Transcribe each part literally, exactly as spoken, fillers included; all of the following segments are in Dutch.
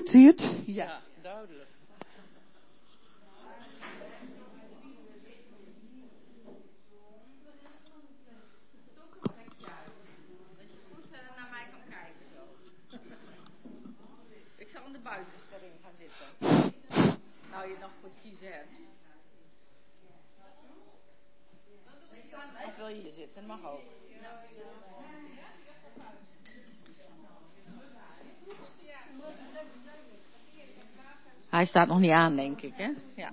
Hoort u het? Ja, ja, duidelijk. Ik zal aan de buitenste erin gaan zitten. Nou, je nog goed kiezen hebt. Of wil je hier zitten? Mag ook. Hij staat nog niet aan, denk ik, hè? Ja.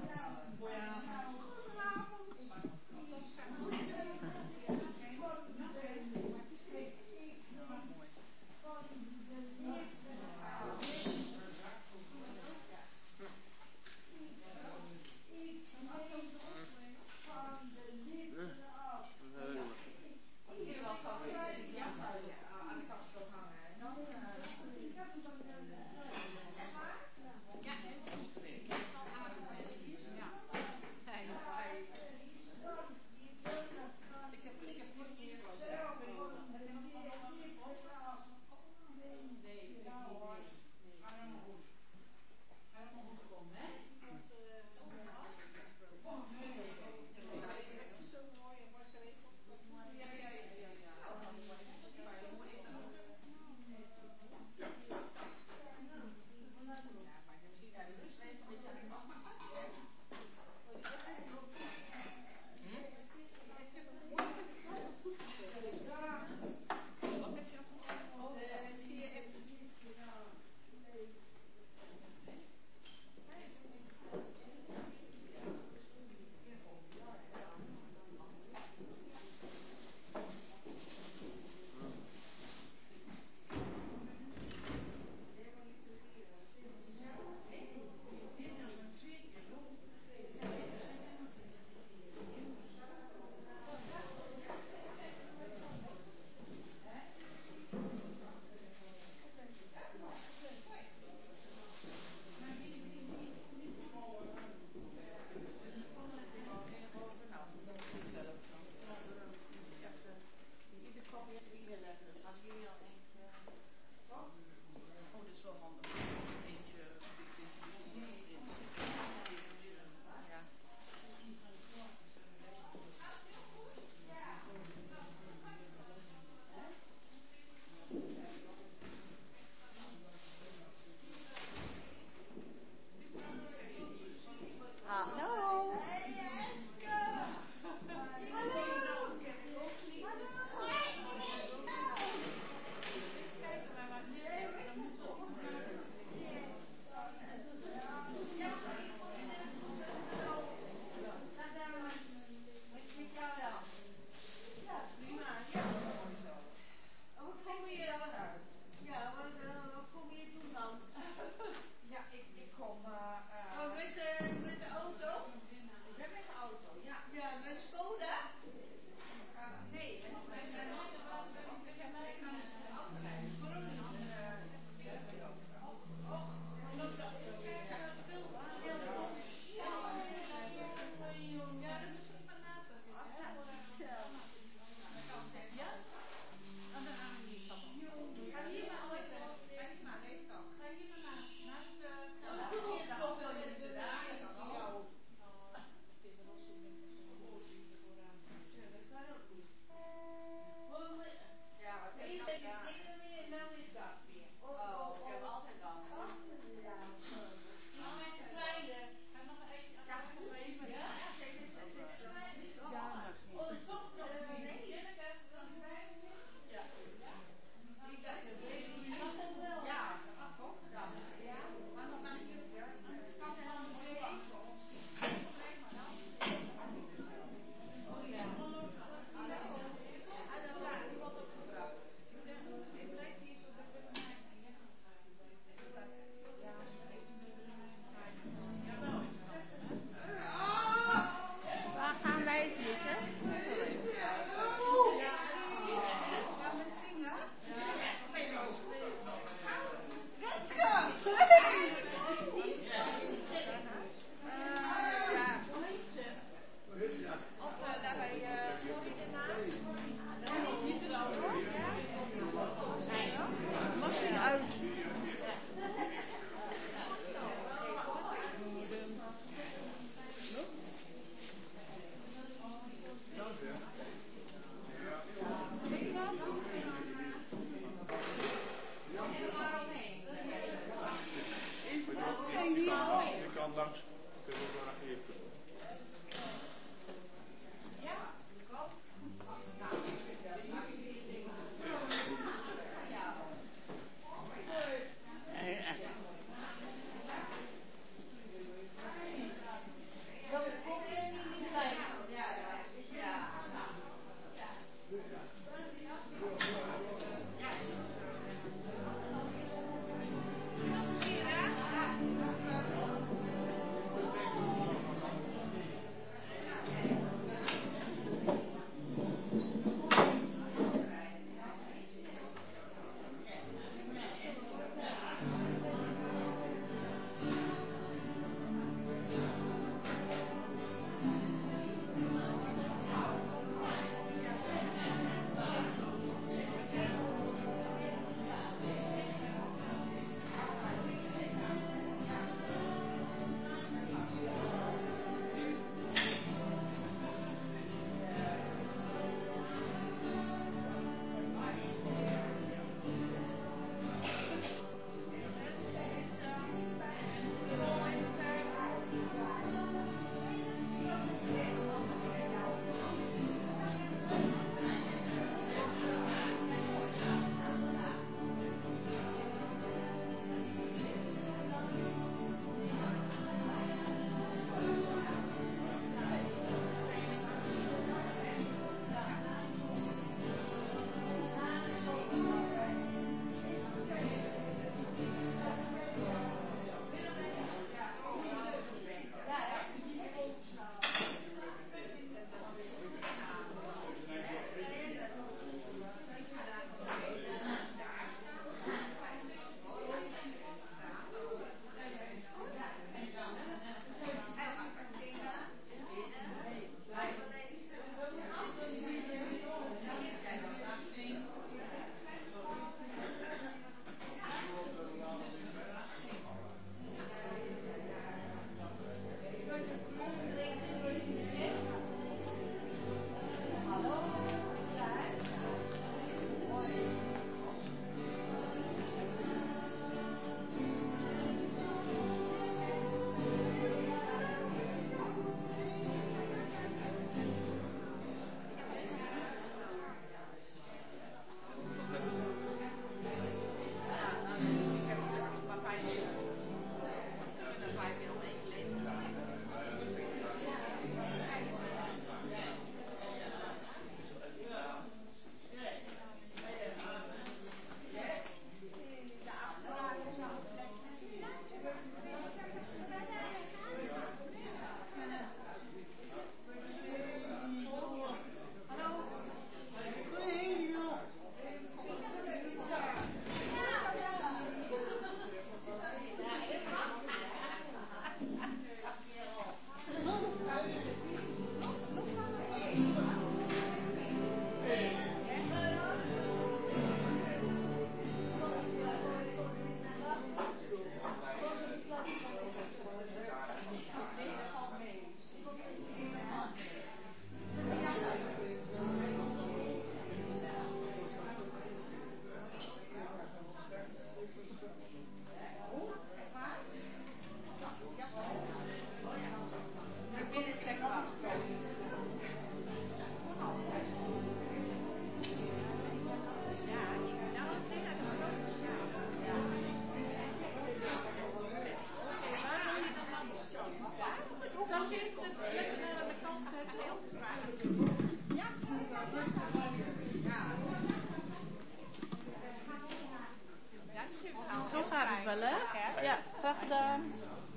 Ja, graag gedaan.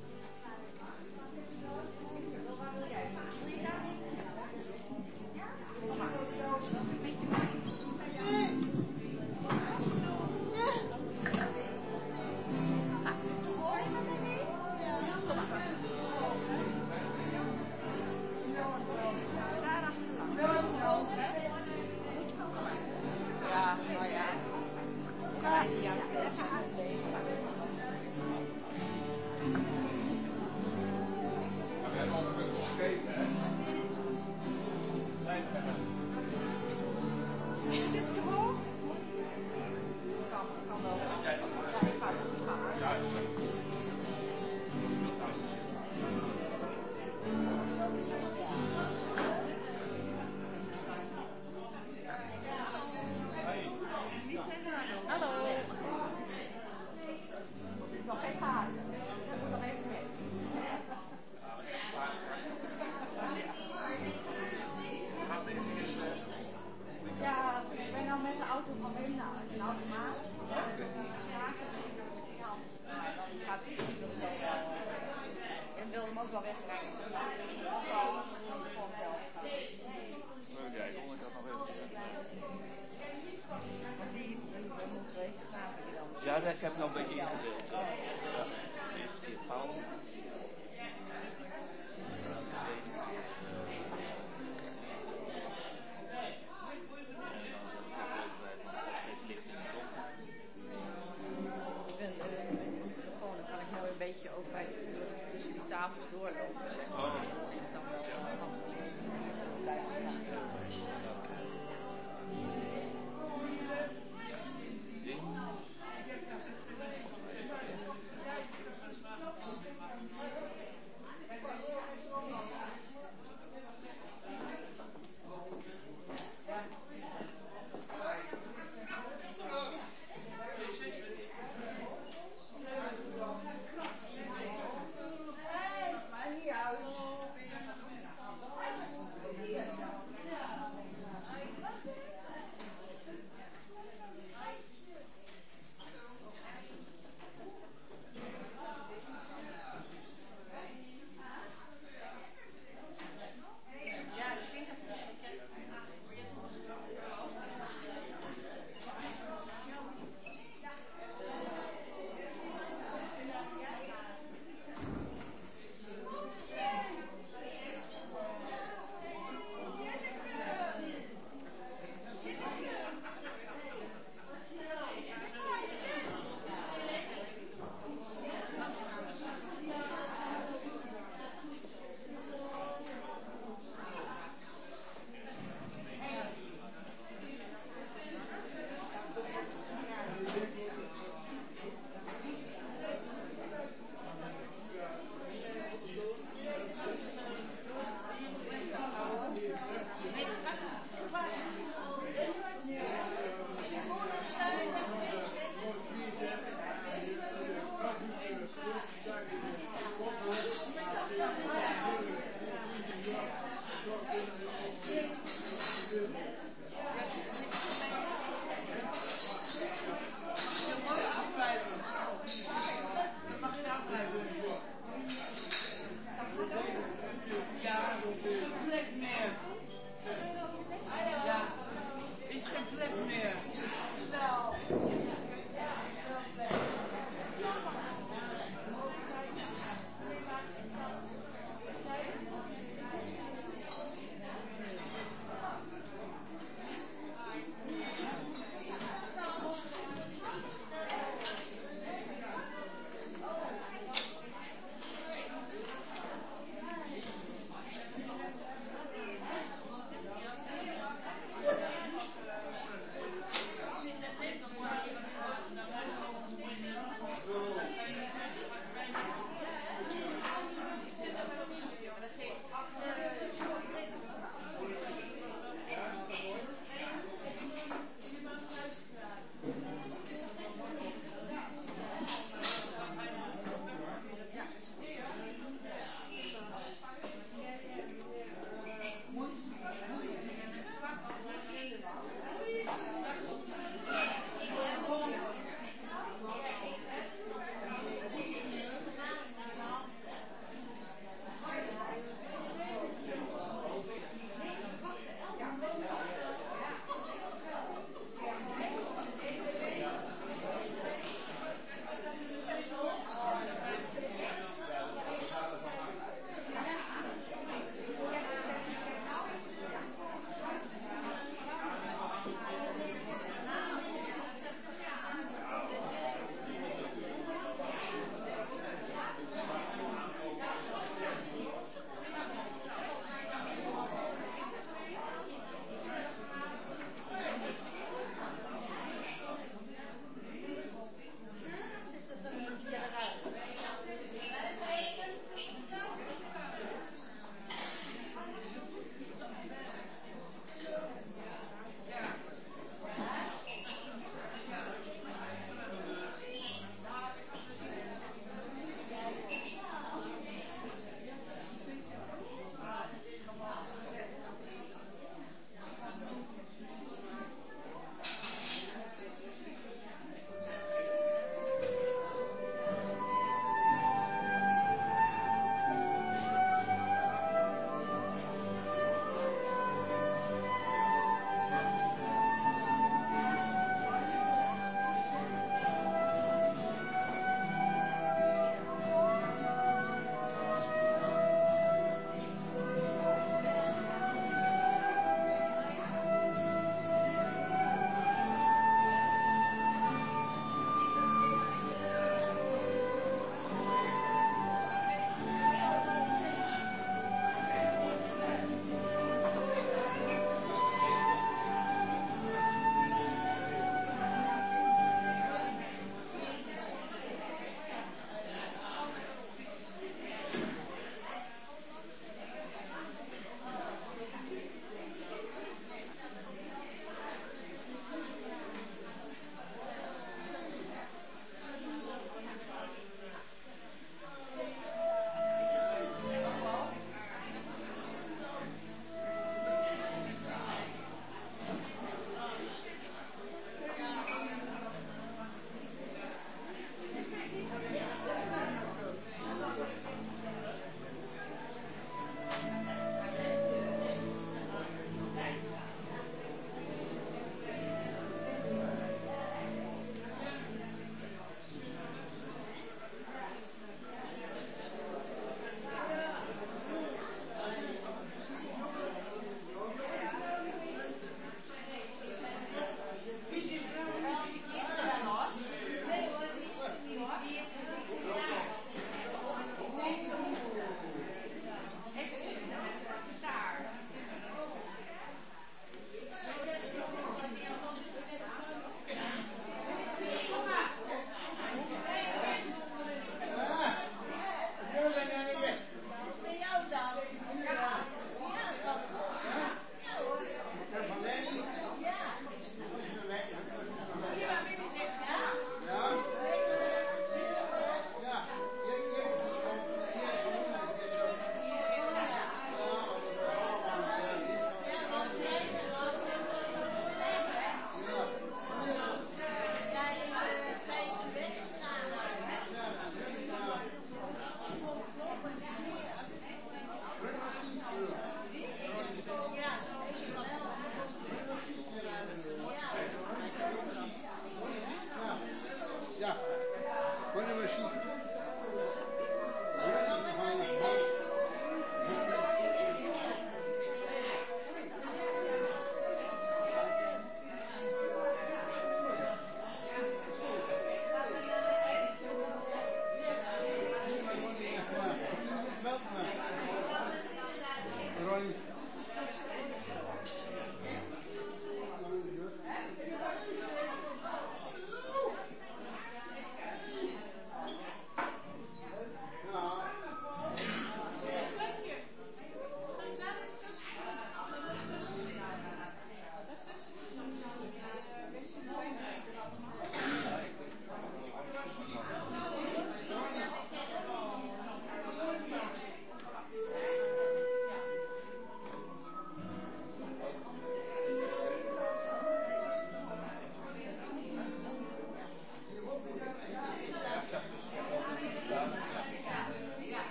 Ja, ik heb nog een beetje ingedeeld. Ja. Ja. Eerst die Paul. Een beetje ook bij tussen die tafels doorlopen. Zeg maar. Oh. Dan wel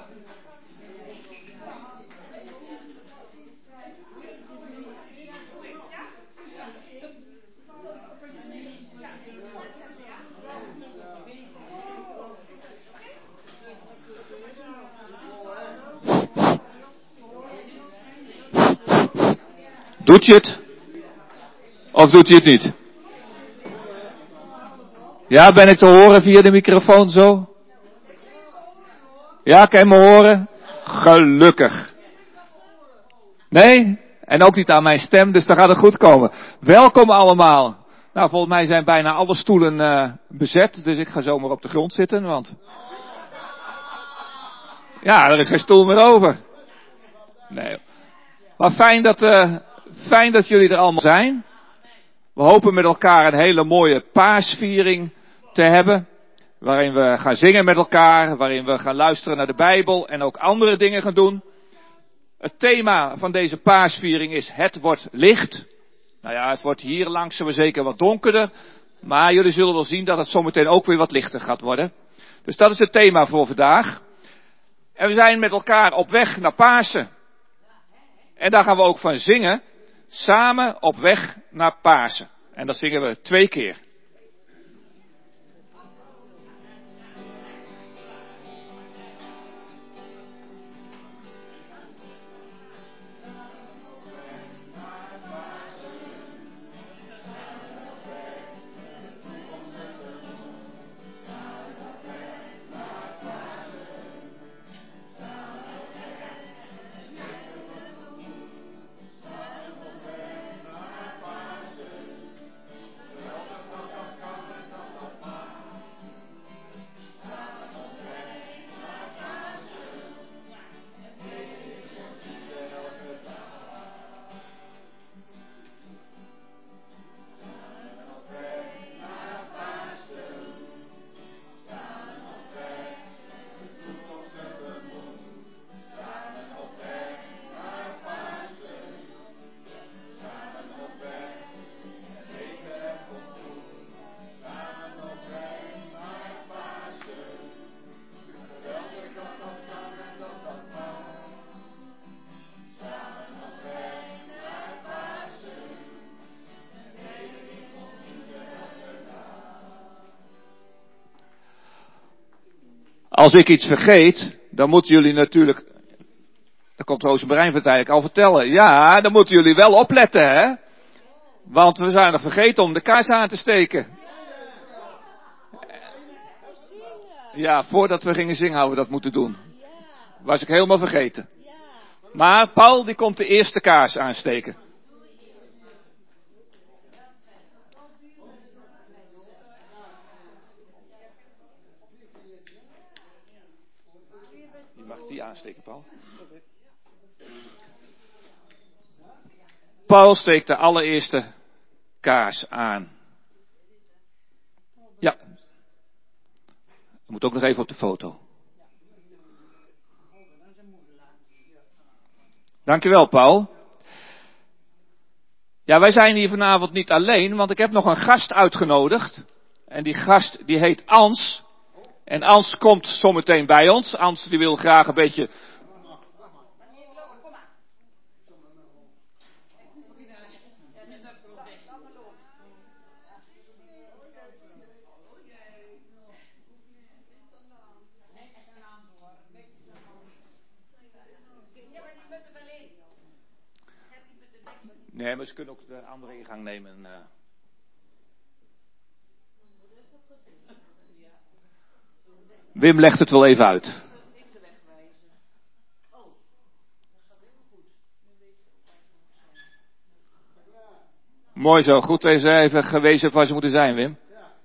Doet je het? Of doet hij het niet? Ja, ben ik te horen via de microfoon zo? Ja, kan je me horen? Gelukkig. Nee? En ook niet aan mijn stem, dus dan gaat het goed komen. Welkom allemaal. Nou, volgens mij zijn bijna alle stoelen uh, bezet, dus ik ga zomaar op de grond zitten, want... Ja, er is geen stoel meer over. Nee. Maar fijn dat, uh, fijn dat jullie er allemaal zijn. We hopen met elkaar een hele mooie paasviering te hebben. Waarin we gaan zingen met elkaar, waarin we gaan luisteren naar de Bijbel en ook andere dingen gaan doen. Het thema van deze paasviering is het wordt licht. Nou ja, het wordt hier langzaam zeker wat donkerder. Maar jullie zullen wel zien dat het zometeen ook weer wat lichter gaat worden. Dus dat is het thema voor vandaag. En we zijn met elkaar op weg naar Pasen. En daar gaan we ook van zingen. Samen op weg naar Pasen. En dat zingen we twee keer. Als ik iets vergeet, dan moeten jullie natuurlijk, daar komt Roos Marijn eigenlijk al vertellen. Ja, dan moeten jullie wel opletten, hè. Want we zijn nog vergeten om de kaars aan te steken. Ja, voordat we gingen zingen hadden we dat moeten doen. Was ik helemaal vergeten. Maar Paul die komt de eerste kaars aansteken. Je mag die aansteken, Paul. Paul steekt de allereerste kaars aan. Ja. Je moet ook nog even op de foto. Dankjewel, Paul. Ja, wij zijn hier vanavond niet alleen, want ik heb nog een gast uitgenodigd. En die gast, die heet Ans. En Ans komt zometeen bij ons. Ans, die wil graag een beetje... Nee, maar ze kunnen ook de andere ingang nemen. Uh... Wim legt het wel even uit. Mooi zo, goed is even gewezen waar ze moeten zijn, Wim.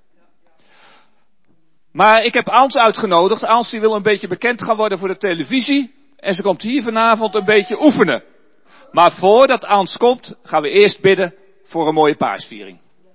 Maar ik heb Ans uitgenodigd. Ans die wil een beetje bekend gaan worden voor de televisie. En ze komt hier vanavond een beetje oefenen. Maar voordat Ans komt, gaan we eerst bidden voor een mooie paasviering.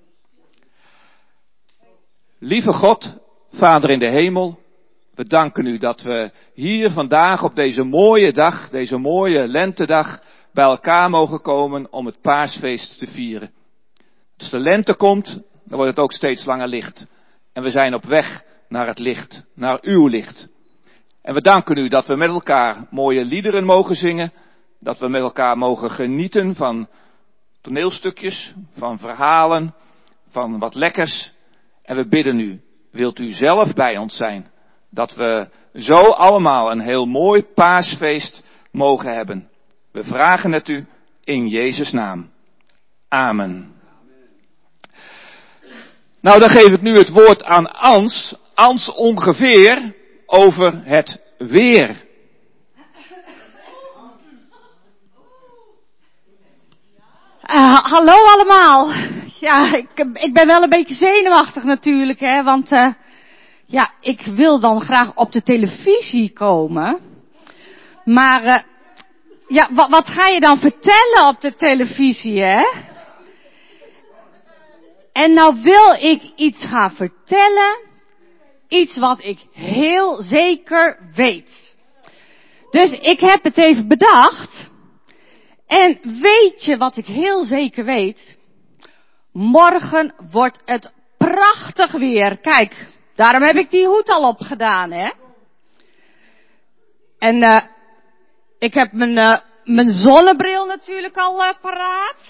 Lieve God, Vader in de hemel, we danken u dat we hier vandaag op deze mooie dag, deze mooie lentedag, bij elkaar mogen komen om het paasfeest te vieren. Als de lente komt, dan wordt het ook steeds langer licht. En we zijn op weg naar het licht, naar uw licht. En we danken u dat we met elkaar mooie liederen mogen zingen. Dat we met elkaar mogen genieten van toneelstukjes, van verhalen, van wat lekkers. En we bidden u, wilt u zelf bij ons zijn. Dat we zo allemaal een heel mooi paasfeest mogen hebben. We vragen het u in Jezus' naam. Amen. Nou, dan geef ik nu het woord aan Ans. Ans ongeveer over het weer. Uh, hallo allemaal. Ja, ik, ik ben wel een beetje zenuwachtig natuurlijk, hè, want uh, ja, ik wil dan graag op de televisie komen. Maar uh, ja, wat, wat ga je dan vertellen op de televisie, hè? En nou wil ik iets gaan vertellen, iets wat ik heel zeker weet. Dus ik heb het even bedacht. En weet je wat ik heel zeker weet? Morgen wordt het prachtig weer. Kijk, daarom heb ik die hoed al opgedaan, hè. En uh, ik heb mijn, uh, mijn zonnebril natuurlijk al uh, paraat.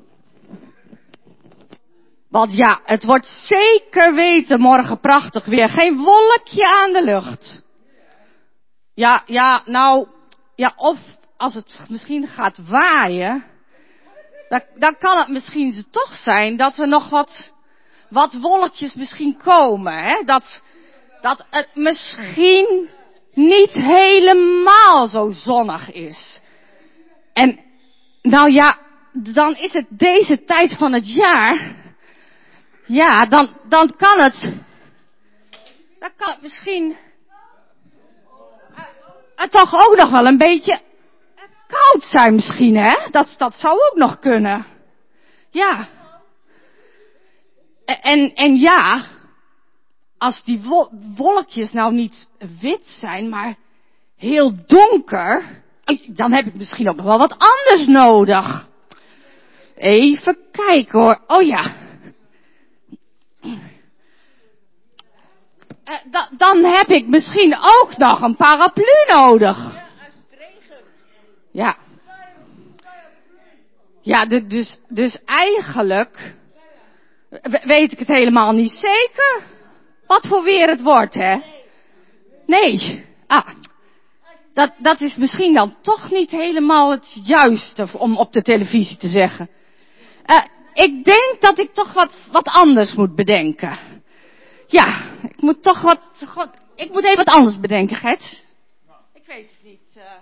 Want ja, het wordt zeker weten morgen prachtig weer. Geen wolkje aan de lucht. Ja, ja, nou, ja, of als het misschien gaat waaien, dan, dan kan het misschien toch zijn dat er nog wat, wat wolkjes misschien komen, hè? Dat, dat het misschien niet helemaal zo zonnig is. En, nou ja, dan is het deze tijd van het jaar. Ja, dan, dan kan het, dan kan het misschien, uh, uh, toch ook nog wel een beetje koud zijn misschien, hè? Dat, dat zou ook nog kunnen. Ja. En, en ja, als die wolkjes nou niet wit zijn, maar heel donker, dan heb ik misschien ook nog wel wat anders nodig. Even kijken hoor. Oh ja. Uh, da, dan heb ik misschien ook nog een paraplu nodig. Ja, als het regent. Ja. Ja, de, dus, dus eigenlijk weet ik het helemaal niet zeker wat voor weer het wordt, hè? Nee. Ah, dat, dat is misschien dan toch niet helemaal het juiste om op de televisie te zeggen. Uh, ik denk dat ik toch wat, wat anders moet bedenken. Ja, ik moet toch wat, wat ik moet even wat anders bedenken, Gert. Ik weet het niet. Uh...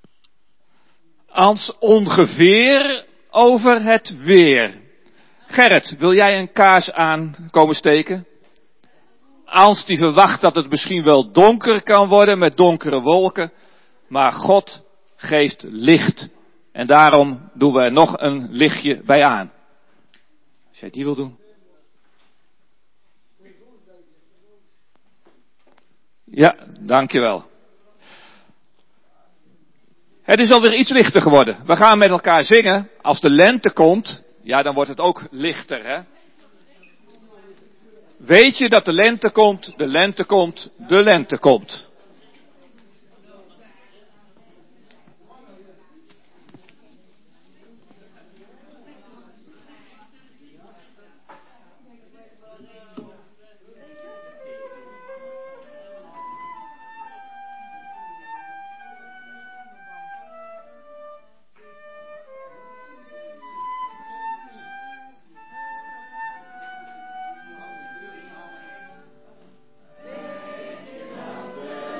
Ans ongeveer over het weer. Gerrit, wil jij een kaars aan komen steken? Ans die verwacht dat het misschien wel donker kan worden met donkere wolken. Maar God geeft licht. En daarom doen we er nog een lichtje bij aan. Als jij die wil doen. Ja, dankjewel. Het is alweer iets lichter geworden. We gaan met elkaar zingen. Als de lente komt, ja, dan wordt het ook lichter, hè. Weet je dat de lente komt, de lente komt, de lente komt. Weet je dat de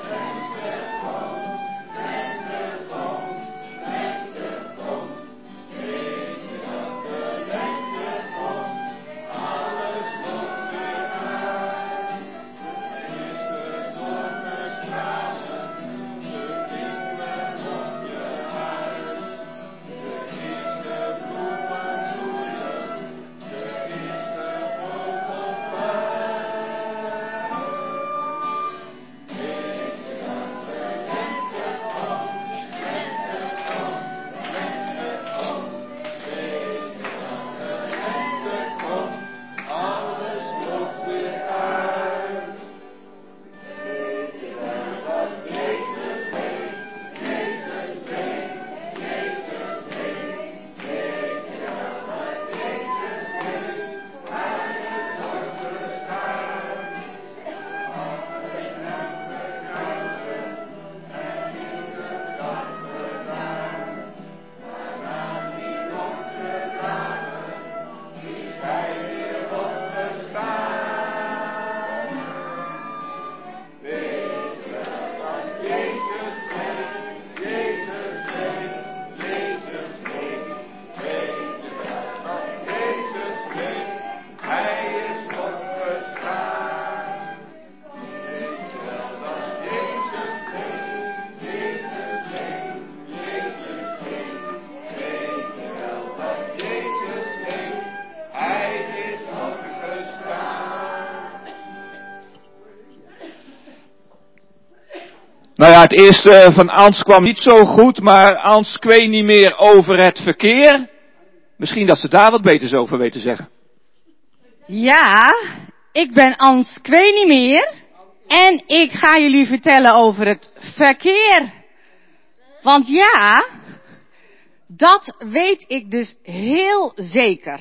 Nou ja, het eerste van Ans kwam niet zo goed, maar Ans kweet niet meer over het verkeer. Misschien dat ze daar wat beters over weet te zeggen. Ja, ik ben Ans Kwee niet meer. En ik ga jullie vertellen over het verkeer. Want ja, dat weet ik dus heel zeker.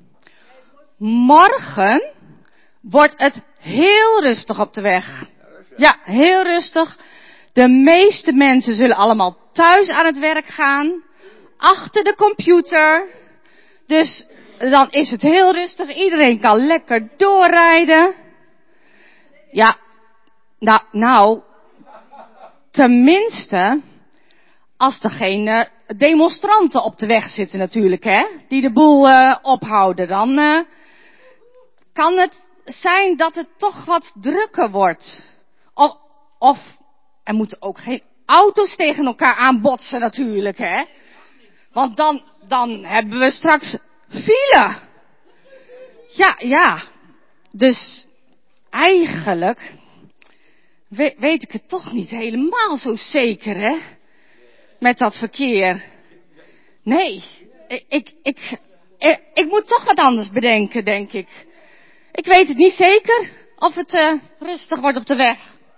Morgen wordt het heel rustig op de weg. Ja, heel rustig. De meeste mensen zullen allemaal thuis aan het werk gaan. Achter de computer. Dus dan is het heel rustig. Iedereen kan lekker doorrijden. Ja, nou, nou tenminste, als er geen uh, demonstranten op de weg zitten natuurlijk, hè. Die de boel uh, ophouden. Dan uh, kan het zijn dat het toch wat drukker wordt. Of, of er moeten ook geen auto's tegen elkaar aanbotsen natuurlijk, hè. Want dan, dan hebben we straks file. Ja, ja. Dus eigenlijk weet, weet ik het toch niet helemaal zo zeker, hè. Met dat verkeer. Nee, ik, ik, ik, ik, ik moet toch wat anders bedenken, denk ik. Ik weet het niet zeker of het uh, rustig wordt op de weg.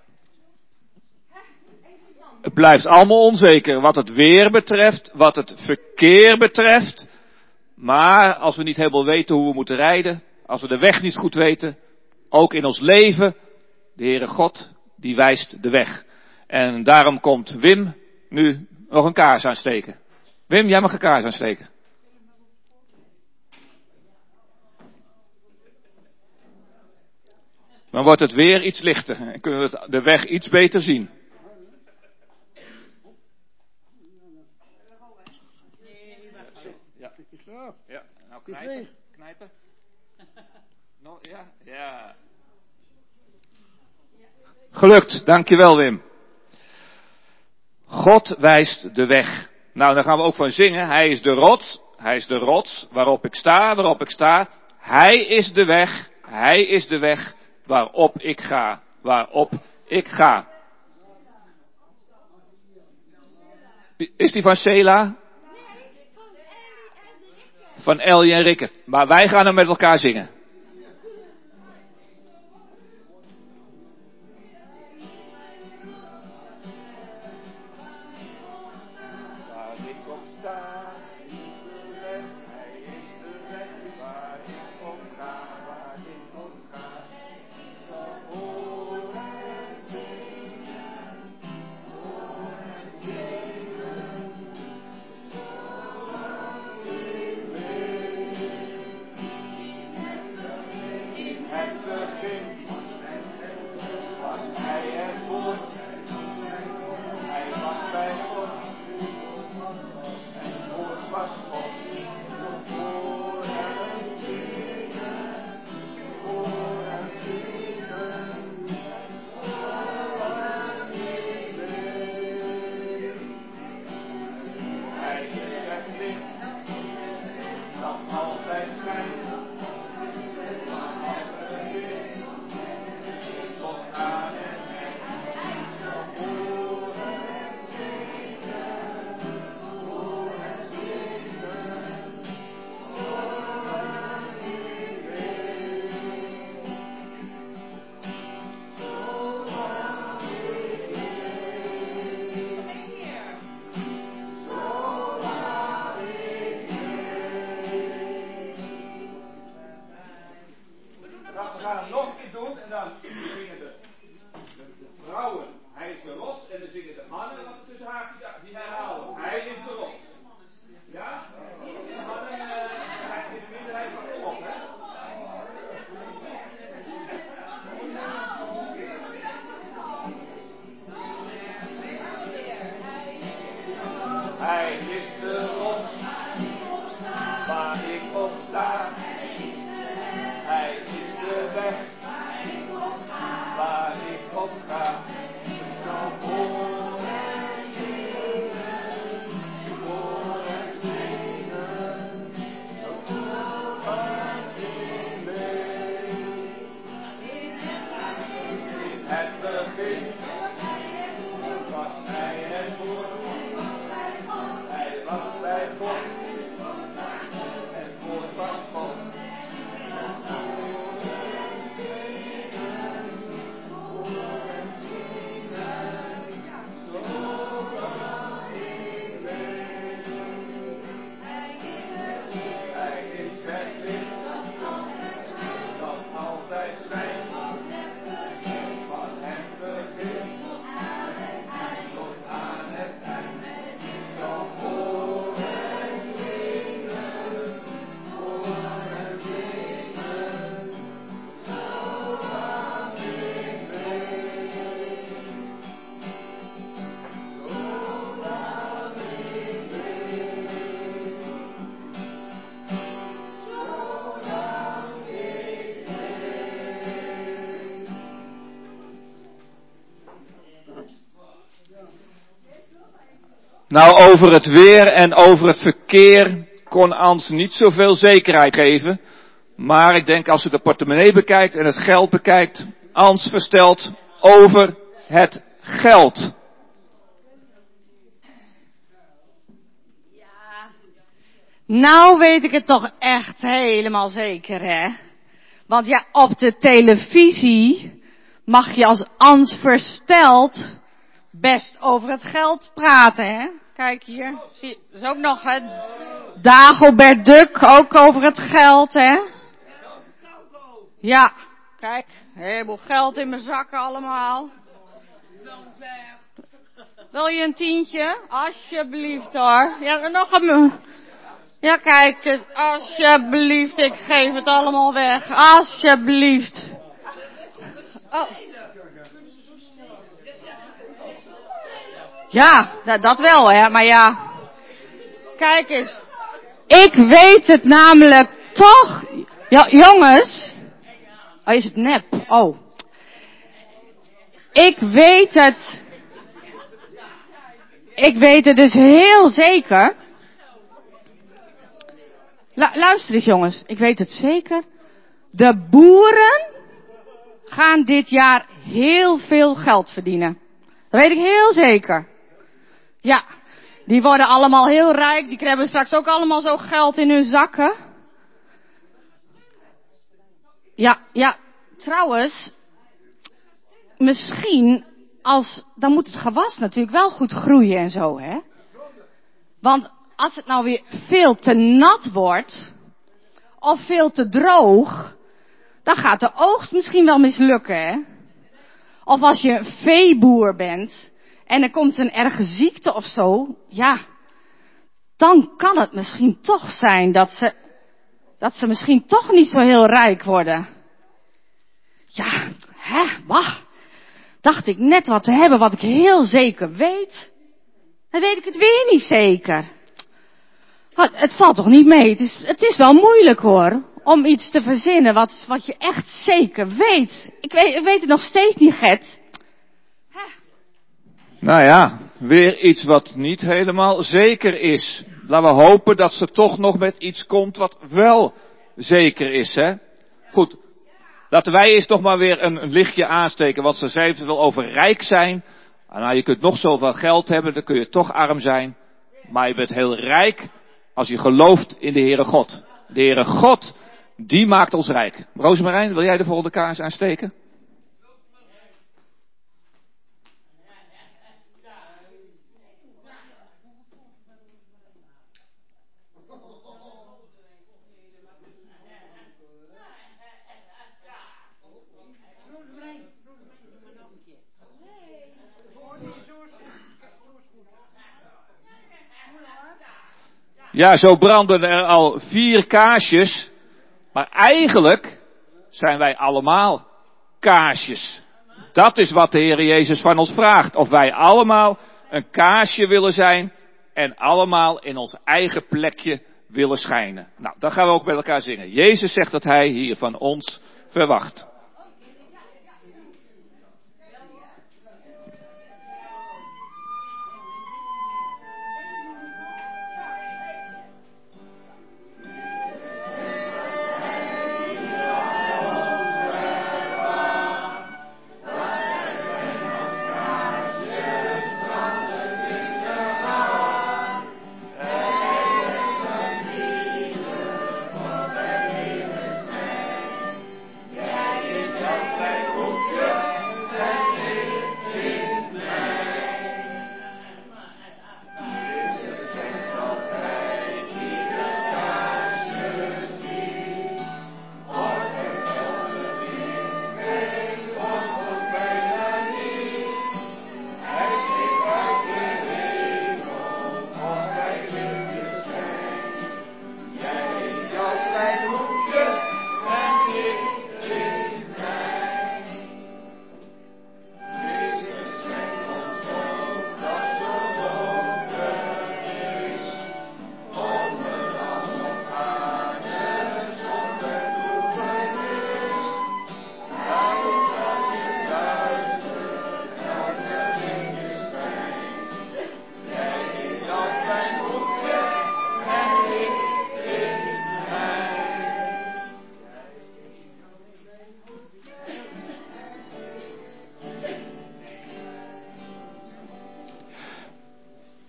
Het blijft allemaal onzeker wat het weer betreft, wat het verkeer betreft. Maar als we niet helemaal weten hoe we moeten rijden, als we de weg niet goed weten, ook in ons leven, de Heere God, die wijst de weg. En daarom komt Wim nu nog een kaars aansteken. Wim, jij mag een kaars aansteken. Dan wordt het weer iets lichter en kunnen we de weg iets beter zien. Ja, ja. Nou knijpen, knijpen. No, ja, ja. Gelukt, dankjewel Wim. God wijst de weg. Nou, daar gaan we ook van zingen. Hij is de rots, hij is de rots waarop ik sta, waarop ik sta. Hij is de weg, hij is de weg waarop ik ga, waarop ik ga. Is die van Sela? Van Ellie en Rikke. Maar wij gaan hem met elkaar zingen. Waar ik op sta, is de weg. Hij is de weg waar ik op ga, waar ik op ga. Zo horen zingen, horen zingen. Het begin was hij het woord, hij was bij God, en het woord was God. Hoor hem zingen, hoor hem zingen, zolang ik leef. Hij is het licht, dat altijd schijnt. We gaan het nog een keer doen en dan zingen de, de, de vrouwen, hij is de rots, en dan zingen de mannen, wat er tussen haakjes, die herhalen, hij is de rots. Ja? De mannen, uh, in de minderheid van op, hè? Hij is de rots, waar ik op sta. Hij is de weg, waar ik op ga. Zo hoor en zingen, hoor en zingen, zolang ik leef. In het begin was Nou, over het weer en over het verkeer kon Ans niet zoveel zekerheid geven. Maar ik denk als u de portemonnee bekijkt en het geld bekijkt, Ans vertelt over het geld. Ja, nou weet ik het toch echt helemaal zeker, hè. Want ja, op de televisie mag je als Ans versteld best over het geld praten, hè. Kijk hier, zie je, is ook nog hè, Dagobert Duck, ook over het geld, hè. Ja, kijk, een heleboel geld in mijn zakken allemaal. Wil je een tientje? Alsjeblieft hoor. Ja, nog een... Ja, kijk eens, alsjeblieft, ik geef het allemaal weg. Alsjeblieft. Oh. Ja, dat wel, hè, maar ja. Kijk eens. Ik weet het namelijk toch. Ja, jongens. Oh, is het nep? Oh. Ik weet het. Ik weet het dus heel zeker. Lu- luister eens, jongens. Ik weet het zeker. De boeren gaan dit jaar heel veel geld verdienen. Dat weet ik heel zeker. Ja, die worden allemaal heel rijk. Die krijgen straks ook allemaal zo geld in hun zakken. Ja, ja, trouwens, misschien als, dan moet het gewas natuurlijk wel goed groeien en zo, hè. Want als het nou weer veel te nat wordt, of veel te droog, dan gaat de oogst misschien wel mislukken, hè. Of als je een veeboer bent, en er komt een erge ziekte of zo, ja, dan kan het misschien toch zijn dat ze, dat ze misschien toch niet zo heel rijk worden. Ja, hè, wacht. Dacht ik net wat te hebben wat ik heel zeker weet. Dan weet ik het weer niet zeker. Het, het valt toch niet mee. Het is, het is wel moeilijk hoor. Om iets te verzinnen wat, wat je echt zeker weet. Ik weet, ik weet het nog steeds niet, Gert. Nou ja, weer iets wat niet helemaal zeker is. Laten we hopen dat ze toch nog met iets komt wat wel zeker is, hè. Goed, laten wij eerst nog maar weer een, een lichtje aansteken, want ze zei wel over rijk zijn. Nou, je kunt nog zoveel geld hebben, dan kun je toch arm zijn. Maar je bent heel rijk als je gelooft in de Heere God. De Heere God, die maakt ons rijk. Roosmarijn, wil jij de volgende kaars aansteken? Ja, zo branden er al vier kaarsjes. Maar eigenlijk zijn wij allemaal kaarsjes. Dat is wat de Heer Jezus van ons vraagt. Of wij allemaal een kaarsje willen zijn en allemaal in ons eigen plekje willen schijnen. Nou, dan gaan we ook met elkaar zingen. Jezus zegt dat hij hier van ons verwacht.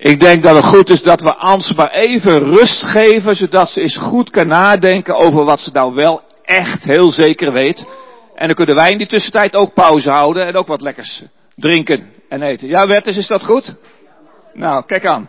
Ik denk dat het goed is dat we Ans maar even rust geven, zodat ze eens goed kan nadenken over wat ze nou wel echt heel zeker weet. En dan kunnen wij in die tussentijd ook pauze houden en ook wat lekkers drinken en eten. Ja, Werters, is dat goed? Nou, kijk aan.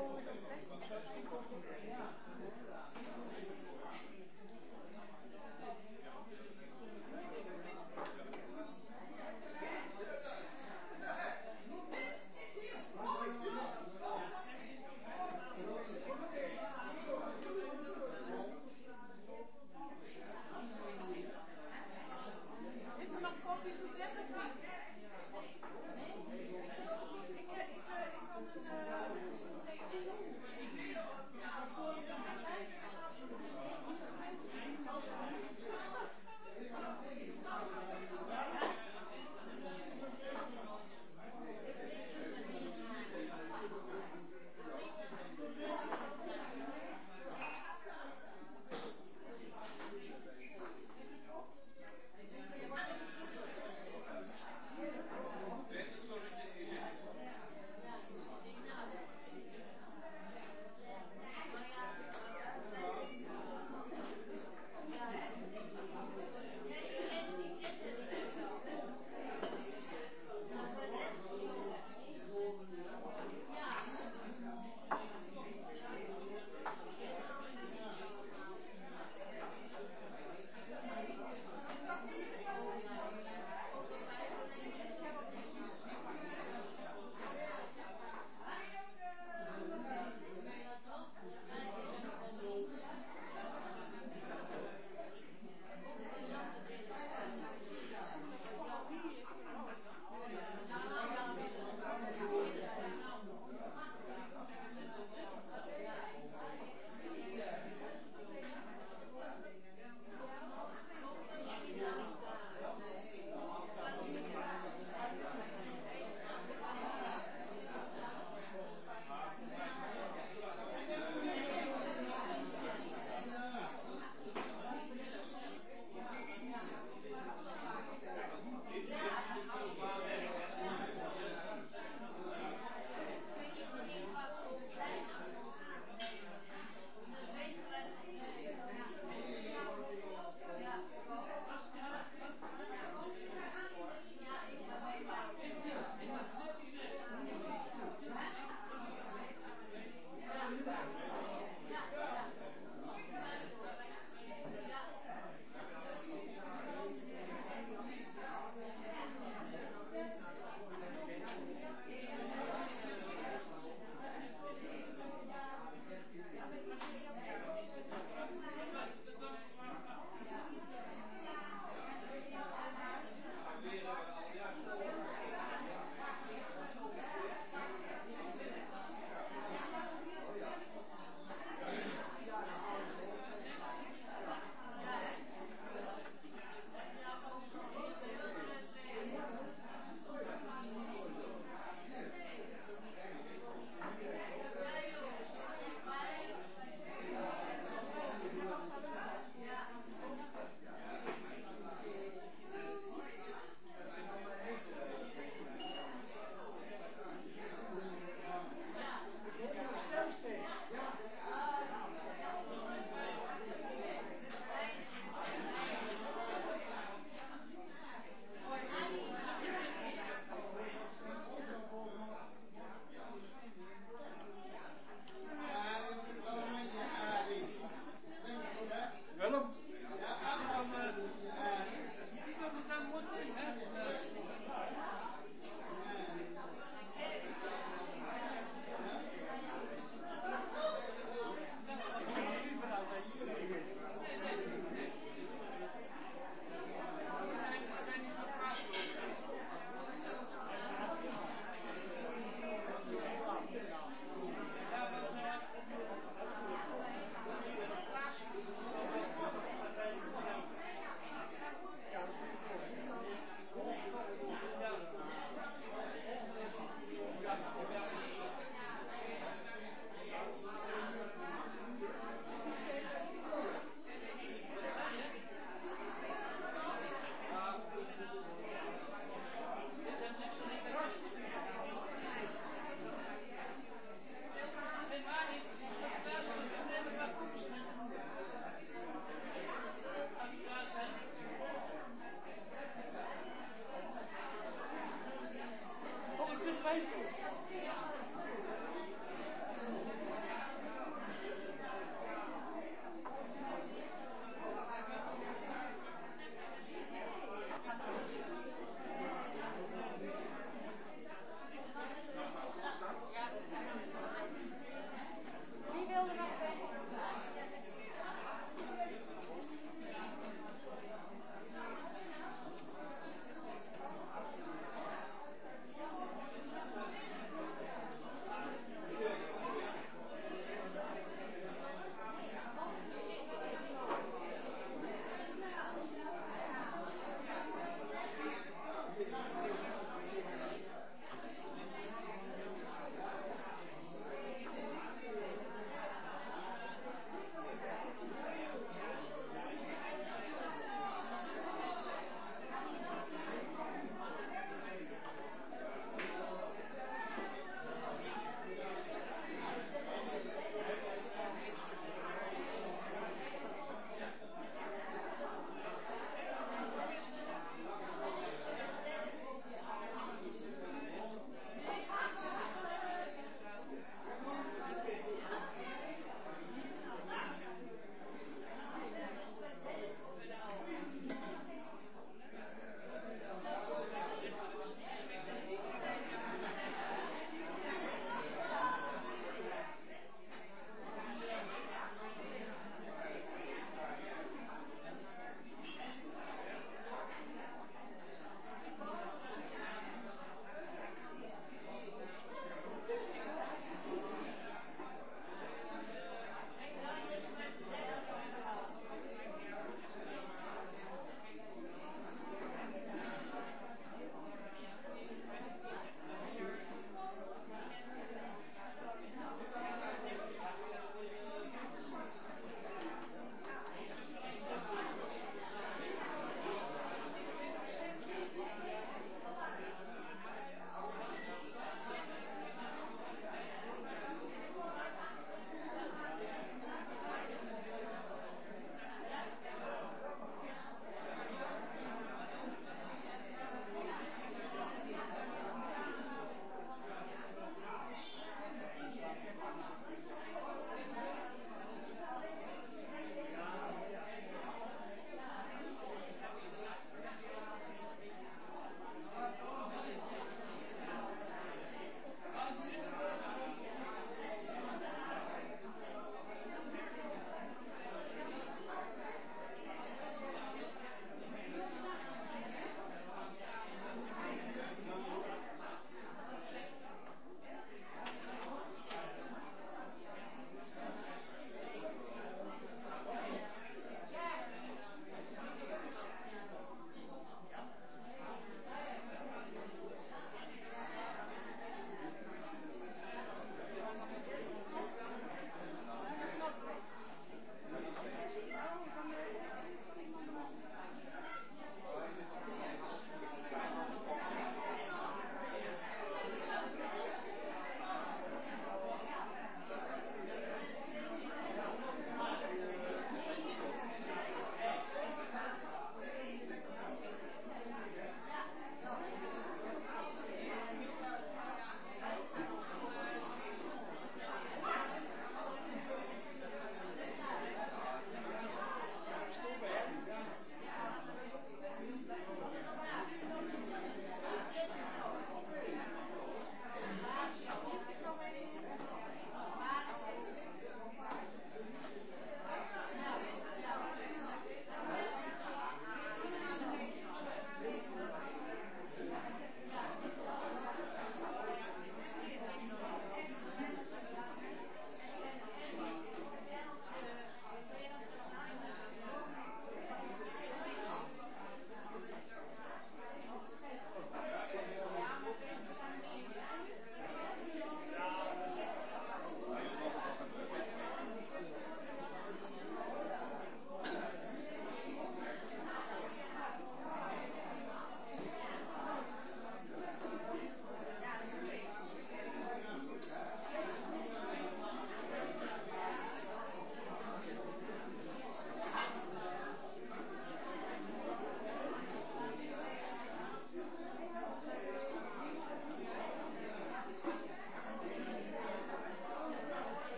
Ik, ik, ik kan een, uh, ik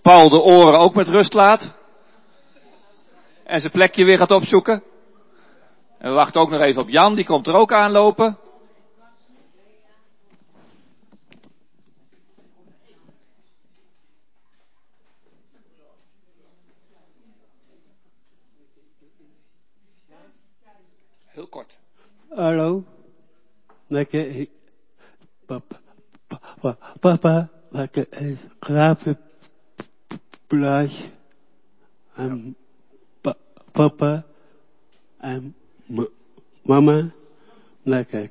Paul de oren ook met rust laat. En zijn plekje weer gaat opzoeken. En we wachten ook nog even op Jan, die komt er ook aanlopen. Heel kort. Hallo. Lekker. Papa. Papa. Papa. Lekker. Gravenplaats. En papa. En mama. Lekker.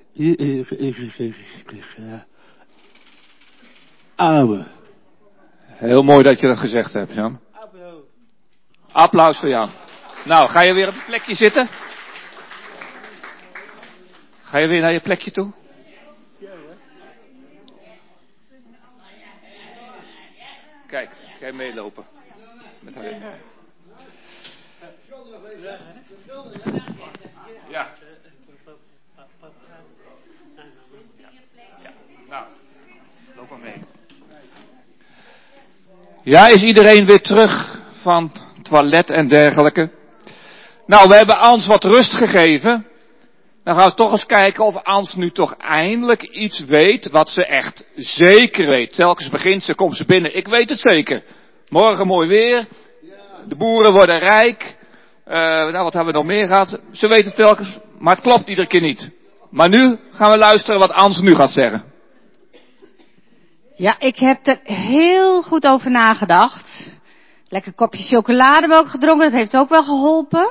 Oude. Heel mooi dat je dat gezegd hebt, Jan. Applaus voor Jan. Nou, ga je weer op je plekje zitten? Ga je weer naar je plekje toe? Kijk, ga je meelopen met haar. Ja. Ja, nou, loop maar mee. Ja, is iedereen weer terug van toilet en dergelijke? Nou, we hebben Ans wat rust gegeven. Dan gaan we toch eens kijken of Ans nu toch eindelijk iets weet wat ze echt zeker weet. Telkens begint ze, komt ze binnen. Ik weet het zeker. Morgen mooi weer. De boeren worden rijk. Uh, nou, wat hebben we nog meer gehad? Ze weet het telkens, maar het klopt iedere keer niet. Maar nu gaan we luisteren wat Ans nu gaat zeggen. Ja, ik heb er heel goed over nagedacht. Lekker kopje chocolade heb ik ook gedronken, dat heeft ook wel geholpen.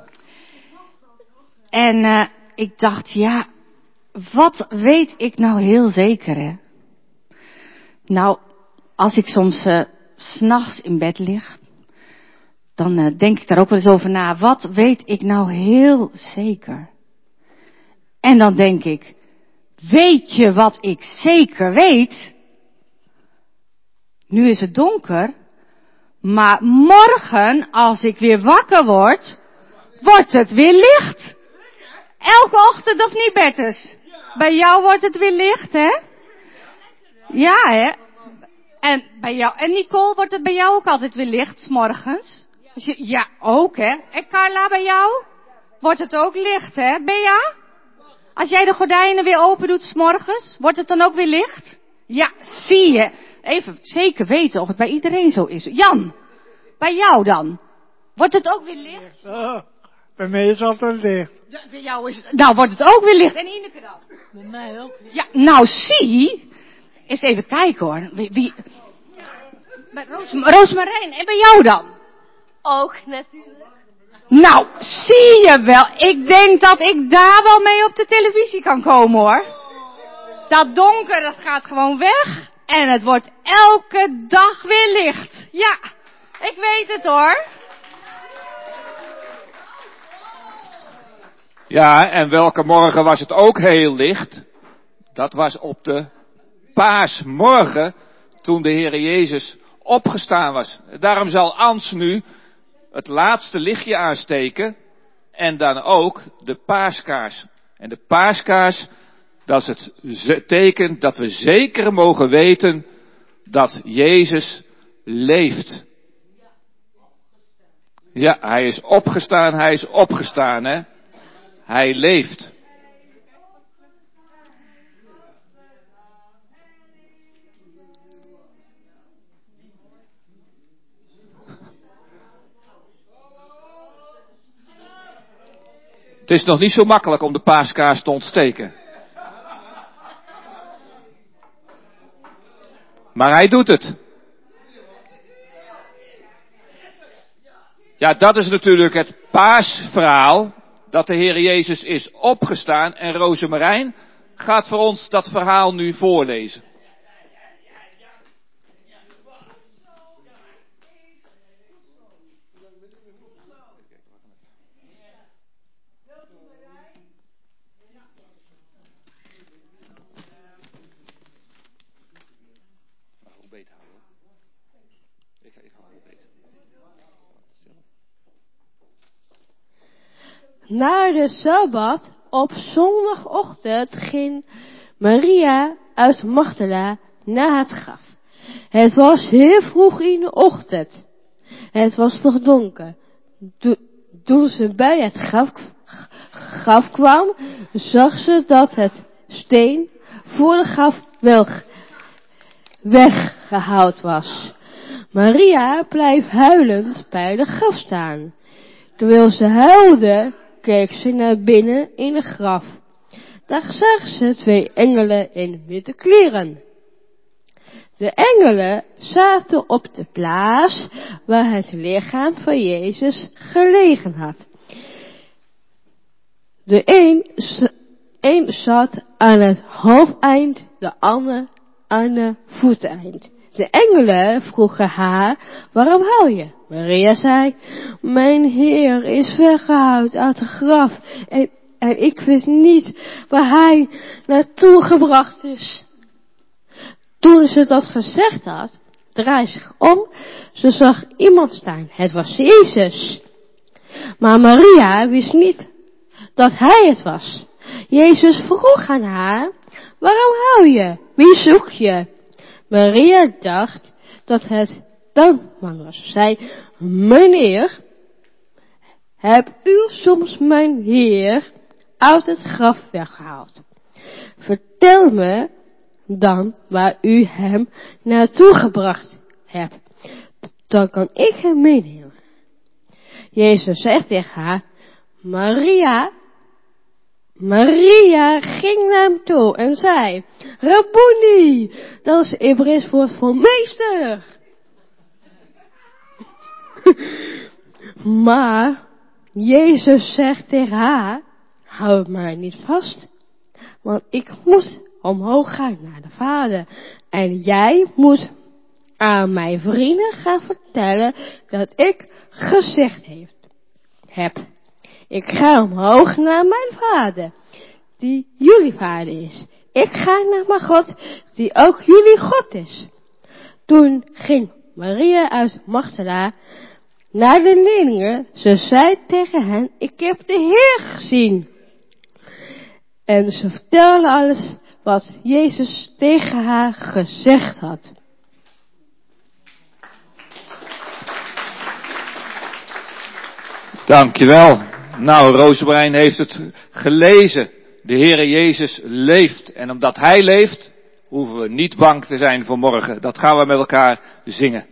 En uh, ik dacht, ja, wat weet ik nou heel zeker, hè? Nou, als ik soms uh, 's nachts in bed lig, dan uh, denk ik daar ook wel eens over na. Wat weet ik nou heel zeker? En dan denk ik, weet je wat ik zeker weet? Nu is het donker, maar morgen, als ik weer wakker word, wordt het weer licht. Elke ochtend of niet, Bertus? Bij jou wordt het weer licht, hè? Ja, hè? En bij jou, en Nicole, wordt het bij jou ook altijd weer licht, 's morgens? Ja, ook, hè? En Carla, bij jou? Wordt het ook licht, hè? Bea? Als jij de gordijnen weer open doet 's morgens, wordt het dan ook weer licht? Ja, zie je. Even zeker weten of het bij iedereen zo is. Jan, bij jou dan? Wordt het ook weer licht? Oh, bij mij is het altijd licht. Ja, bij jou is het, nou wordt het ook weer licht. En Ineke dan? Bij mij ook. Ja, nou zie. Eens even kijken hoor. Wie, wie... Bij Roos, Roosmarijn, en bij jou dan? Ook natuurlijk. Nou, zie je wel. Ik denk dat ik daar wel mee op de televisie kan komen hoor. Dat donker, dat gaat gewoon weg. En het wordt elke dag weer licht. Ja, ik weet het hoor. Ja, en welke morgen was het ook heel licht? Dat was op de paasmorgen, toen de Heere Jezus opgestaan was. Daarom zal Ans nu het laatste lichtje aansteken en dan ook de paaskaars. En de paaskaars, dat is het teken dat we zeker mogen weten dat Jezus leeft. Ja, hij is opgestaan, hij is opgestaan, hè. Hij leeft. Het is nog niet zo makkelijk om de paaskaars te ontsteken. Maar hij doet het. Ja, dat is natuurlijk het paasverhaal. Dat de Heer Jezus is opgestaan. En Rosemarijn gaat voor ons dat verhaal nu voorlezen. Na de Sabbat op zondagochtend ging Maria uit Magdala naar het graf. Het was heel vroeg in de ochtend. Het was nog donker. Do- toen ze bij het graf, graf kwam, zag ze dat het steen voor de graf wel weggehaald was. Maria bleef huilend bij de graf staan. Terwijl ze huilde, keek ze naar binnen in het graf. Daar zag ze twee engelen in witte kleren. De engelen zaten op de plaats waar het lichaam van Jezus gelegen had. De een, een zat aan het hoofdeind, de ander aan het voeteind. De engelen vroegen haar, waarom huil je? Maria zei, mijn Heer is weggehaald uit het graf en, en ik weet niet waar hij naartoe gebracht is. Toen ze dat gezegd had, draaide ze zich om, ze zag iemand staan. Het was Jezus. Maar Maria wist niet dat hij het was. Jezus vroeg aan haar, waarom huil je? Wie zoek je? Maria dacht dat het dan man was. Ze zei, meneer, heb u soms mijn Heer uit het graf weggehaald? Vertel me dan waar u hem naartoe gebracht hebt. Dan kan ik hem meenemen. Jezus zegt tegen haar, Maria. Maria ging naar hem toe en zei, Rabboni, dat is Hebreeuws woord voor meester. Maar Jezus zegt tegen haar, houd mij niet vast, want ik moet omhoog gaan naar de Vader. En jij moet aan mijn vrienden gaan vertellen dat ik gezegd heeft, heb. Ik ga omhoog naar mijn Vader, die jullie Vader is. Ik ga naar mijn God, die ook jullie God is. Toen ging Maria uit Magdala naar de leerlingen. Ze zei tegen hen, ik heb de Heer gezien. En ze vertelde alles wat Jezus tegen haar gezegd had. Dankjewel. Nou, Roosebrein heeft het gelezen. De Heere Jezus leeft. En omdat Hij leeft, hoeven we niet bang te zijn voor morgen. Dat gaan we met elkaar zingen.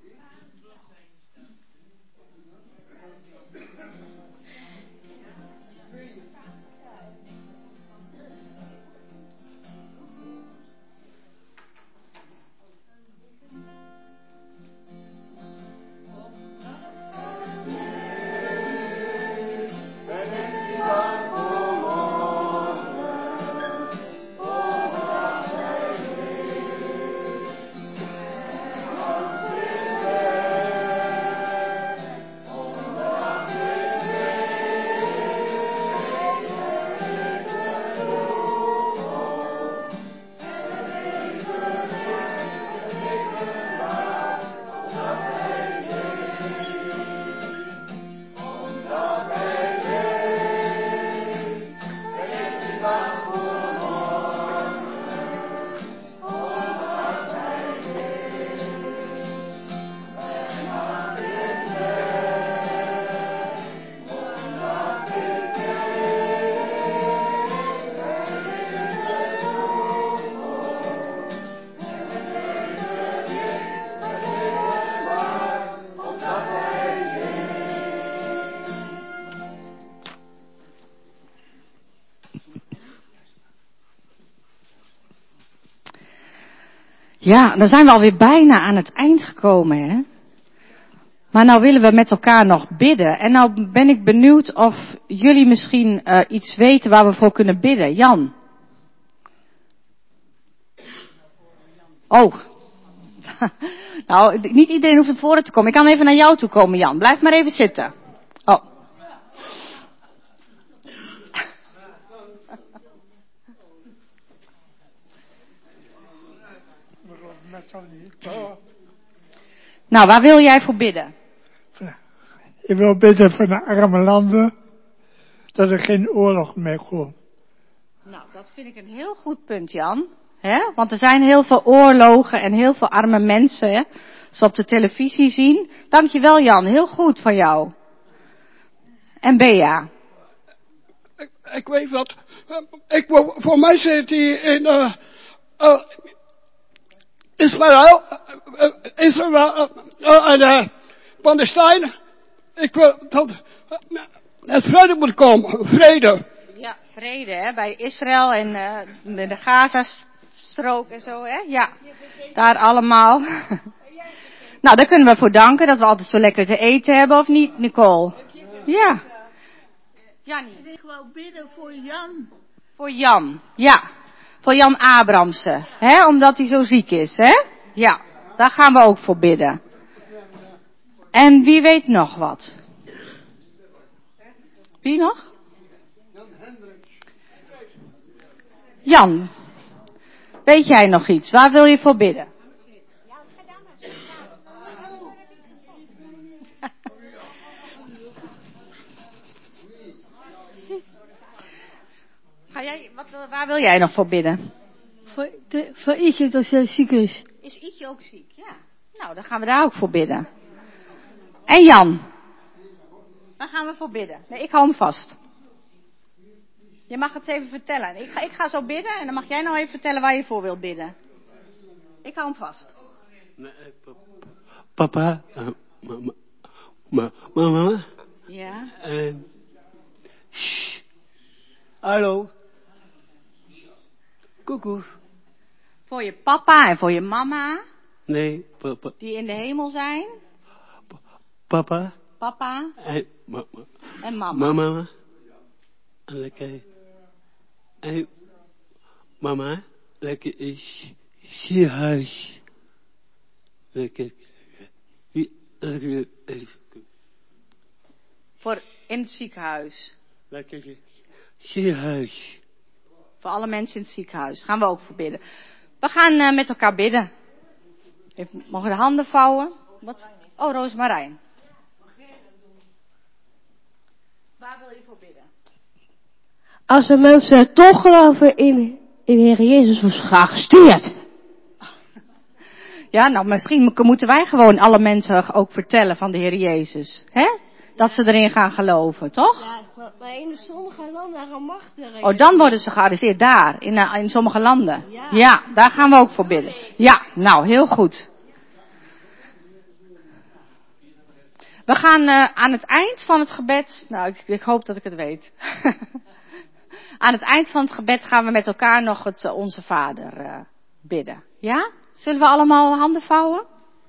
Ja, dan zijn we alweer bijna aan het eind gekomen, hè. Maar nou willen we met elkaar nog bidden. En nou ben ik benieuwd of jullie misschien uh, iets weten waar we voor kunnen bidden. Jan? Oh. Nou, niet iedereen hoeft naar voren te komen. Ik kan even naar jou toe komen, Jan. Blijf maar even zitten. Oh. Nou, waar wil jij voor bidden? Ik wil bidden voor de arme landen, dat er geen oorlog meer komt. Nou, dat vind ik een heel goed punt, Jan. Hè? Want er zijn heel veel oorlogen en heel veel arme mensen, hè? Als we op de televisie zien. Dankjewel Jan, heel goed van jou. En Bea. Ik, ik weet wat. Ik, voor mij zit hij in uh, uh, Israël, uh, Israël uh, en uh, Palestijn. Ik wil dat uh, het vrede moet komen, vrede. Ja, vrede, hè, bij Israël en uh, de Gazastrook en zo, hè? Ja, daar allemaal. Nou, daar kunnen we voor danken dat we altijd zo lekker te eten hebben, of niet, Nicole? Ja. Jannie. Ik wou bidden voor Jan. Voor Jan, ja. Voor Jan Abramsen, hè, omdat hij zo ziek is, hè? Ja, daar gaan we ook voor bidden. En wie weet nog wat? Wie nog? Jan, weet jij nog iets? Waar wil je voor bidden? Ga jij, wat, waar wil jij nog voor bidden? Voor, de, voor Ietje dat zij ziek is. Is Ietje ook ziek? Ja. Nou, dan gaan we daar ook voor bidden. En Jan? Waar gaan we voor bidden? Nee, ik hou hem vast. Je mag het even vertellen. Ik ga, ik ga zo bidden en dan mag jij nou even vertellen waar je voor wilt bidden. Ik hou hem vast. Papa, uh, mama, mama, mama. Ja. En, hallo. Koekoe. Voor je papa en voor je mama. Nee, papa. Die in de hemel zijn. Papa. Papa. En mama. En mama. Mama. En lekker. En mama. Lekker is ziekenhuis. Lekker. Lekker. Voor in het ziekenhuis. Lekker. Ziekenhuis. Voor alle mensen in het ziekenhuis. Gaan we ook voor bidden. We gaan uh, met elkaar bidden. Even, mogen de handen vouwen? Wat? Oh, Roosmarijn. Waar wil je voor bidden? Als de mensen toch geloven in, in de Heer Jezus, wordt ze graag gestuurd. Ja, nou misschien moeten wij gewoon alle mensen ook vertellen van de Heer Jezus. Hè? Dat ze erin gaan geloven, toch? Ja, maar in sommige landen gaan machten. Oh, dan worden ze gearresteerd daar, in, uh, in sommige landen. Ja. Ja, daar gaan we ook voor bidden. Ja, nou, heel goed. We gaan uh, aan het eind van het gebed, nou, ik, ik hoop dat ik het weet. Aan het eind van het gebed gaan we met elkaar nog het uh, Onze Vader uh, bidden. Ja? Zullen we allemaal handen vouwen?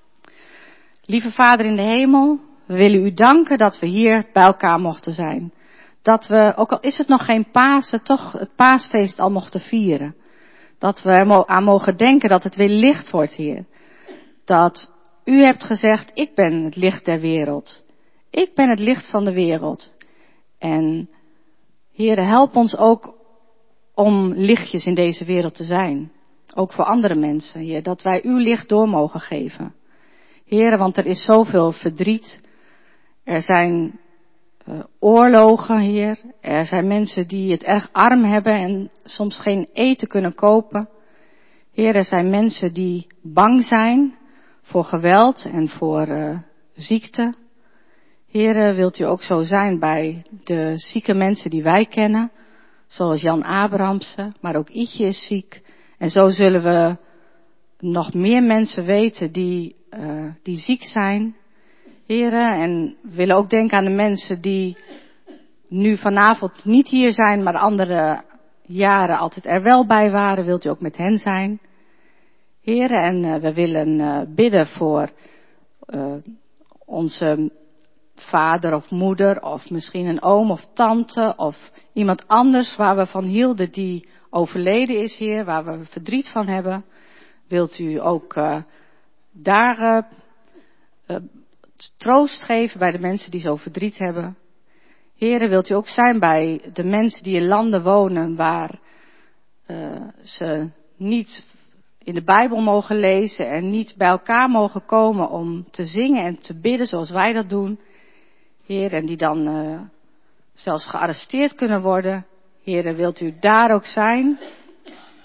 Lieve Vader in de hemel, we willen u danken dat we hier bij elkaar mochten zijn. Dat we, ook al is het nog geen Pasen, toch het paasfeest al mochten vieren. Dat we er aan mogen denken dat het weer licht wordt, Heer. Dat u hebt gezegd, ik ben het licht der wereld. Ik ben het licht van de wereld. En Heer, help ons ook om lichtjes in deze wereld te zijn. Ook voor andere mensen, Heer. Dat wij uw licht door mogen geven. Heer, want er is zoveel verdriet. Er zijn uh, oorlogen, Heer. Er zijn mensen die het erg arm hebben en soms geen eten kunnen kopen. Heer, er zijn mensen die bang zijn voor geweld en voor uh, ziekte. Heer, wilt u ook zo zijn bij de zieke mensen die wij kennen. Zoals Jan Abramsen, maar ook Ietje is ziek. En zo zullen we nog meer mensen weten die, uh, die ziek zijn. Heren, en we willen ook denken aan de mensen die nu vanavond niet hier zijn, maar andere jaren altijd er wel bij waren. Wilt u ook met hen zijn? Heren, en uh, we willen uh, bidden voor uh, onze vader of moeder, of misschien een oom of tante, of iemand anders waar we van hielden die overleden is, Heer, waar we verdriet van hebben. Wilt u ook uh, daar uh, uh, troost geven bij de mensen die zo verdriet hebben. Heere, wilt u ook zijn bij de mensen die in landen wonen waar uh, ze niet in de Bijbel mogen lezen en niet bij elkaar mogen komen om te zingen en te bidden zoals wij dat doen. Heer, en die dan uh, zelfs gearresteerd kunnen worden. Heere, wilt u daar ook zijn?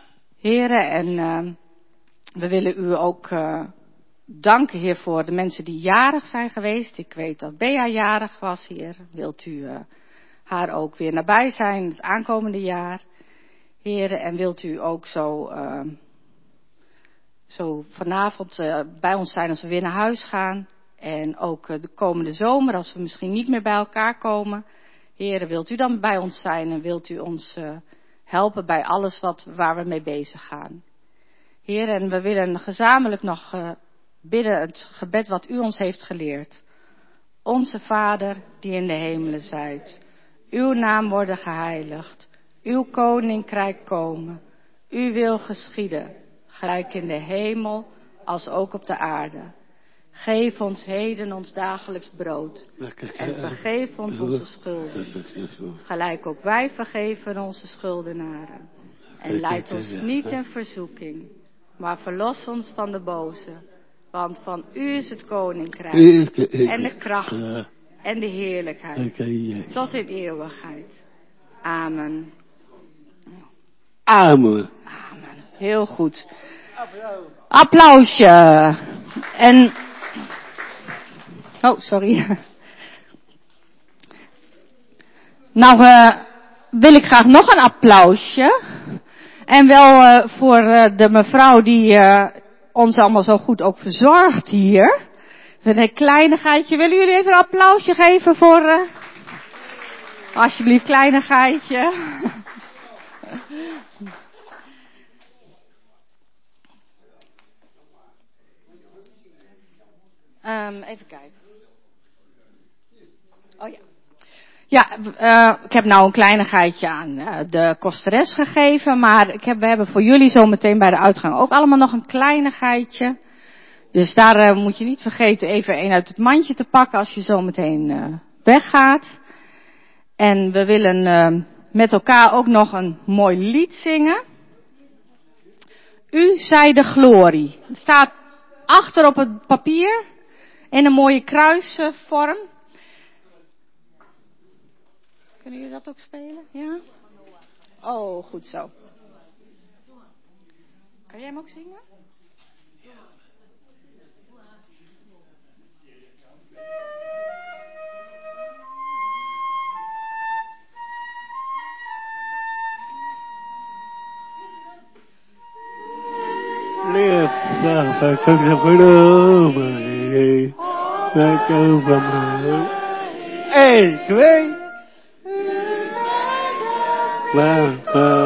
Heren, en uh, we willen u ook uh, danken, Heer, voor de mensen die jarig zijn geweest. Ik weet dat Bea jarig was, Heer. Wilt u uh, haar ook weer nabij zijn het aankomende jaar, Heren, en wilt u ook zo, uh, zo vanavond uh, bij ons zijn als we weer naar huis gaan. En ook uh, de komende zomer, als we misschien niet meer bij elkaar komen. Heren, wilt u dan bij ons zijn en wilt u ons uh, helpen bij alles wat, waar we mee bezig gaan. Heer, en we willen gezamenlijk nog uh, bidden het gebed wat u ons heeft geleerd. Onze Vader, die in de hemelen zijt. Uw naam worden geheiligd. Uw koninkrijk komen. Uw wil geschieden, gelijk in de hemel als ook op de aarde. Geef ons heden ons dagelijks brood. En vergeef ons onze schulden. Gelijk ook wij vergeven onze schuldenaren. En leid ons niet in verzoeking, maar verlos ons van de boze. Want van u is het koninkrijk en de kracht en de heerlijkheid tot in eeuwigheid. Amen. Amen. Amen. Heel goed. Applausje. En... Oh, sorry. Nou, uh, wil ik graag nog een applausje. En wel uh, voor uh, de mevrouw die uh, ons allemaal zo goed ook verzorgt hier. Een kleinigheidje. Willen jullie even een applausje geven voor... Uh... Alsjeblieft, kleinigheidje. um, even kijken. Oh ja. Ja, uh, ik heb nou een kleinigheidje aan uh, de kosteres gegeven, maar ik heb, we hebben voor jullie zo meteen bij de uitgang ook allemaal nog een kleinigheidje. Dus daar uh, moet je niet vergeten even een uit het mandje te pakken als je zo meteen uh, weggaat. En we willen uh, met elkaar ook nog een mooi lied zingen. U zij de glorie. Het staat achter op het papier in een mooie kruisvorm. Kunnen jullie dat ook spelen? Ja? Oh, goed zo. Kan jij hem ook zingen? Lief, waar komt de verloren? Waar komt van mij? Eén, twee. Waar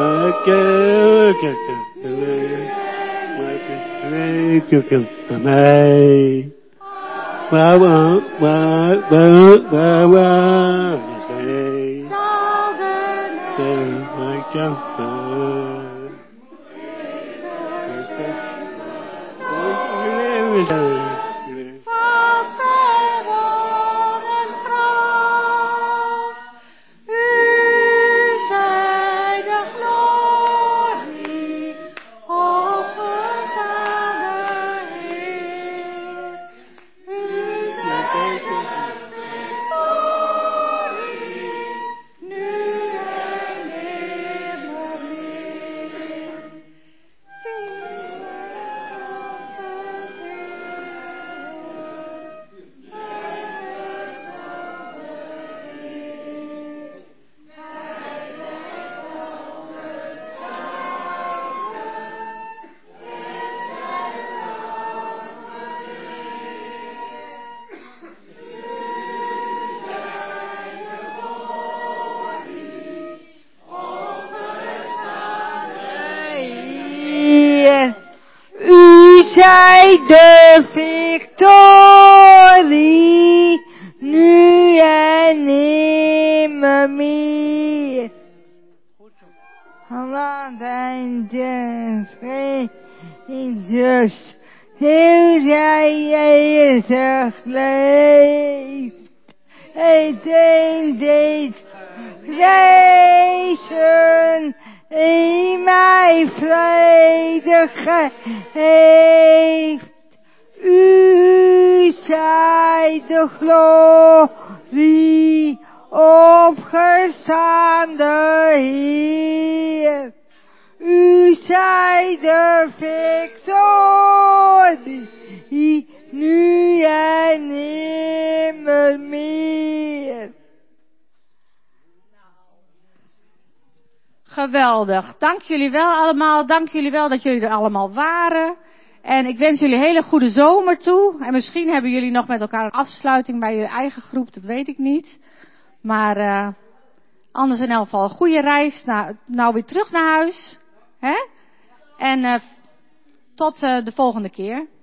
komt van mij? Waar, waar, waar, waar, waar, waar is hij? Waar komt van? De victorie, nu en nimmer meer. Laat en de vredes, heel zij eeuwig leeft. Het een deed reizen, in mij vrede geeft. U zij de glorie, opgestaande Heer. U U zijt de victorie, nu en nimmer meer. Geweldig. Dank jullie wel allemaal. Dank jullie wel dat jullie er allemaal waren. En ik wens jullie een hele goede zomer toe. En misschien hebben jullie nog met elkaar een afsluiting bij jullie eigen groep. Dat weet ik niet. Maar uh, anders in elk geval een goede reis. Nou, nou weer terug naar huis. Hè? En uh, tot uh, de volgende keer.